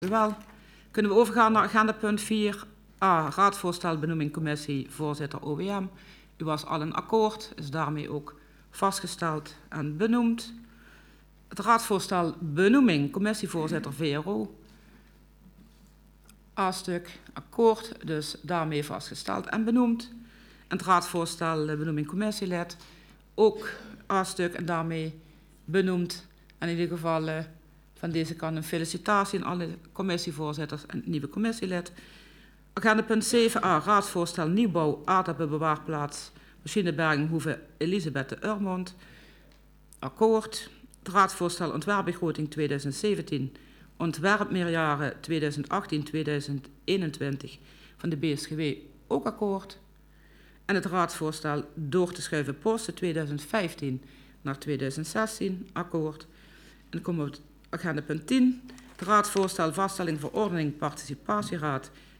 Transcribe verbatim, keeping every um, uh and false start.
Wel, kunnen we overgaan naar agenda punt vier a, raadsvoorstel benoeming commissie voorzitter O W M. U was al een akkoord, is daarmee ook vastgesteld en benoemd. Het raadsvoorstel benoeming commissievoorzitter V R O. A-stuk akkoord, dus daarmee vastgesteld en benoemd. En het raadsvoorstel benoeming commissielid, ook A-stuk en daarmee benoemd. En in ieder geval uh, van deze kant een felicitatie aan alle commissievoorzitters en nieuwe commissielid. Agenda punt zeven a, raadsvoorstel nieuwbouw aardappelbewaarplaats Machineberging Hoeve Elisabeth de Urmond. Akkoord. Het raadsvoorstel ontwerpbegroting tweeduizend zeventien, ontwerpmeerjaren tweeduizend achttien tot tweeduizend eenentwintig van de B S G W ook akkoord. En het raadsvoorstel door te schuiven posten tweeduizend vijftien naar tweeduizend zestien akkoord. En dan komen we op agenda punt tien. Het raadsvoorstel vaststelling verordening participatieraad